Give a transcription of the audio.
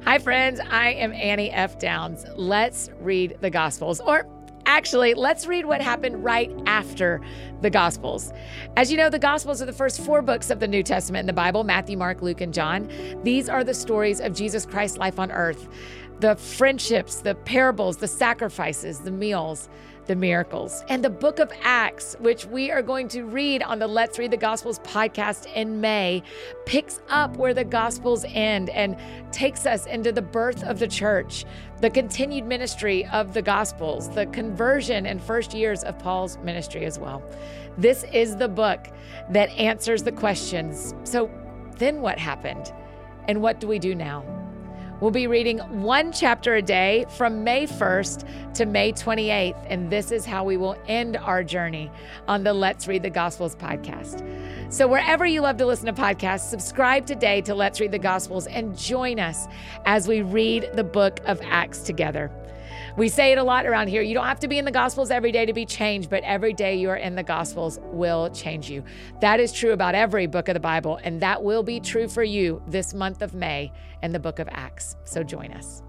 Hi, friends. I am Annie F. Downs. Let's read the Gospels, or actually, let's read what happened right after the Gospels. As you know, the Gospels are the first 4 books of the New Testament in the Bible: Matthew, Mark, Luke, and John. These are the stories of Jesus Christ's life on earth, the friendships, the parables, the sacrifices, the meals, the miracles. And the book of Acts, which we are going to read on the Let's Read the Gospels podcast in May, picks up where the Gospels end and takes us into the birth of the church, the continued ministry of the Gospels, the conversion and first years of Paul's ministry as well. This is the book that answers the questions. So then what happened? And what do we do now? We'll be reading 1 chapter a day from May 1st to May 28th, and this is how we will end our journey on the Let's Read the Gospels podcast. So wherever you love to listen to podcasts, subscribe today to Let's Read the Gospels and join us as we read the book of Acts together. We say it a lot around here. You don't have to be in the Gospels every day to be changed, but every day you are in the Gospels will change you. That is true about every book of the Bible, and that will be true for you this month of May in the book of Acts. So join us.